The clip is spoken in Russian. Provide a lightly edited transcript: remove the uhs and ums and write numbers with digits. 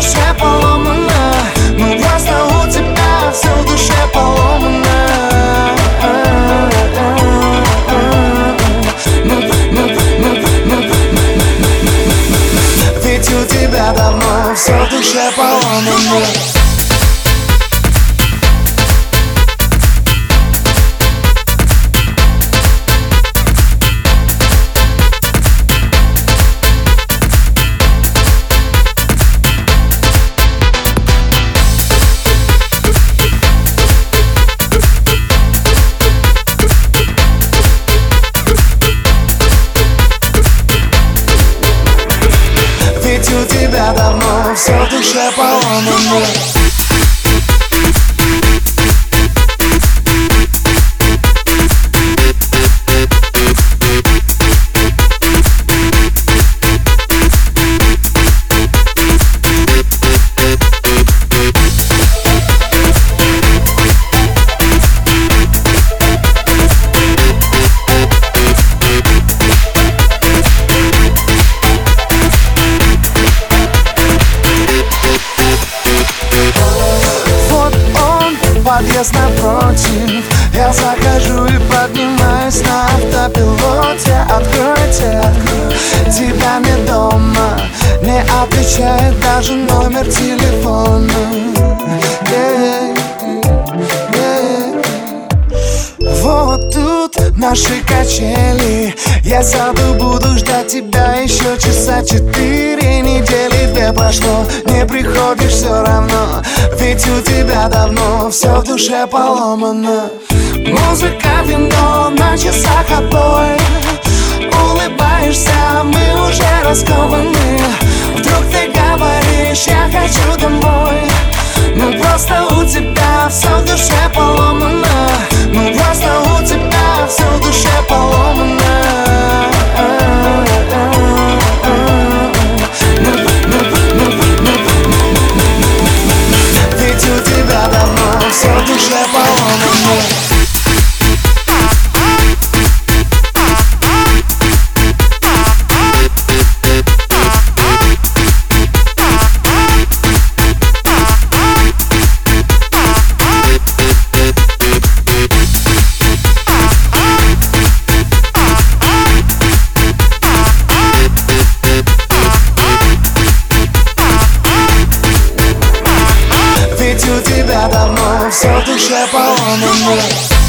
душе поломано. Ну просто у тебя все в душе поломано. Ведь у тебя давно все в душе поломано. Ведь у тебя давно все в душе поломано. Подъезд напротив, я захожу и поднимаюсь на автопилоте. Откройте, тебя нет дома, не отвечает даже номер телефона. Вот тут наши качели, я сяду, буду ждать тебя еще часа 4. Недели 2 прошло, не приходишь все равно. Ведь у тебя давно все в душе поломано. Музыка, вино, на часах отбой. Улыбаешься, мы уже раскованы. Вдруг ты говоришь, я хочу домой. Ну просто у тебя все в душе поломано. Ну просто у тебя все в душе поломано. Ведь у тебя давно все в душе поломано. Ведь у тебя давно все в душе поломано.